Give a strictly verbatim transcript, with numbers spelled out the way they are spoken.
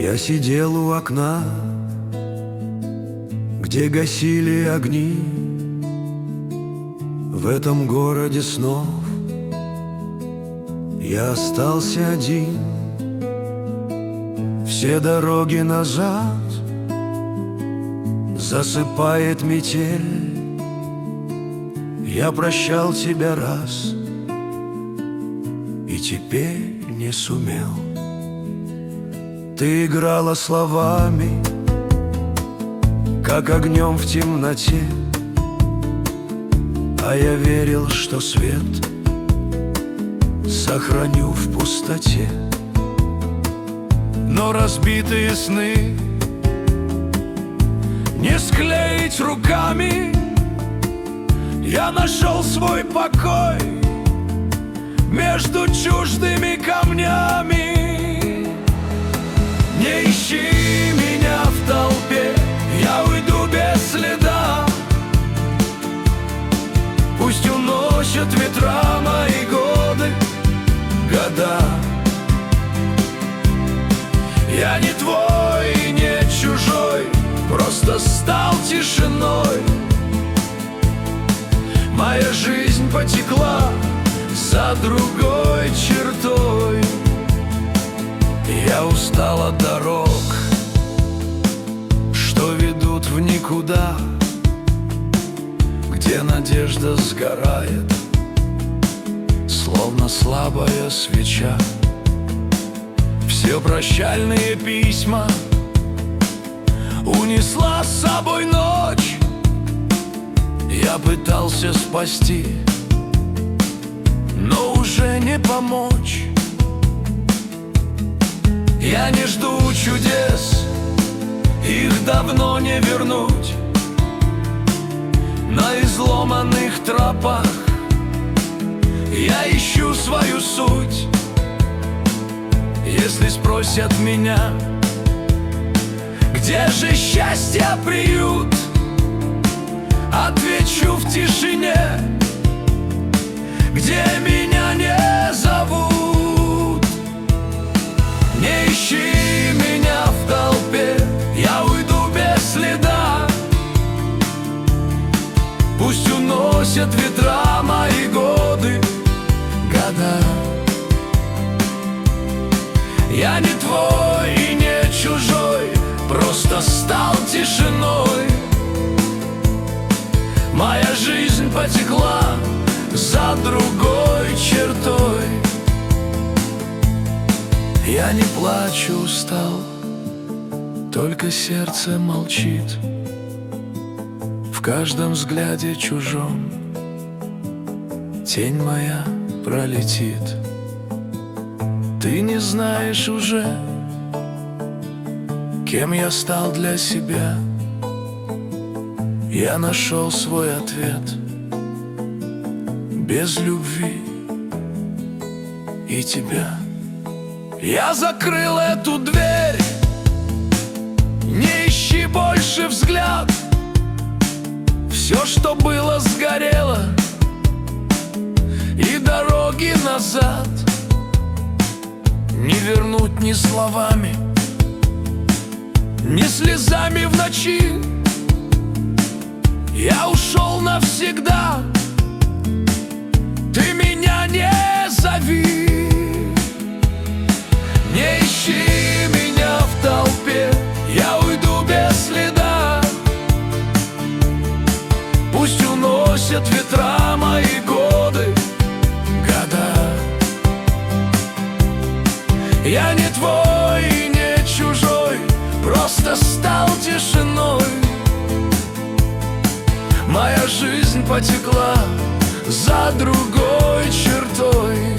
Я сидел у окна, где гасили огни. В этом городе снов я остался один. Все дороги назад засыпает метель. Я прощал тебя раз и теперь не сумел. Ты играла словами, как огнем в темноте, а я верил, что свет сохраню в пустоте. Но разбитые сны не склеить руками. Я нашел свой покой между чуждыми камнями. Не ищи меня в толпе, я уйду без следа. Пусть уносят ветра мои годы, года. Я не твой и не чужой, просто стал тишиной. Моя жизнь потекла за другой чертой. Я устал от дорог, что ведут в никуда, где надежда сгорает, словно слабая свеча. Все прощальные письма унесла с собой ночь. Я пытался спасти, но уже не помочь. Я не жду чудес, их давно не вернуть. На изломанных тропах я ищу свою суть. Если спросят меня, где же счастье приют, отвечу в тишине, где меня не зовут. Не ищи меня в толпе, я уйду без следа. Пусть уносят ветра мои годы, года. Я не твой и не чужой, просто стал тишиной. Моя жизнь потекла за другой чертой. Я не плачу, устал, только сердце молчит. В каждом взгляде чужом тень моя пролетит. Ты не знаешь уже, кем я стал для себя. Я нашел свой ответ без любви и тебя. Я закрыл эту дверь, не ищи больше взгляд. Все, что было, сгорело, и дороги назад не вернуть ни словами, ни слезами в ночи. Я ушел навсегда, ты меня не зови. Не ищи меня в толпе, я уйду без следа. Пусть уносят ветра мои годы, года. Я не твой и не чужой, просто стал тишиной. Моя жизнь потекла за другой чертой.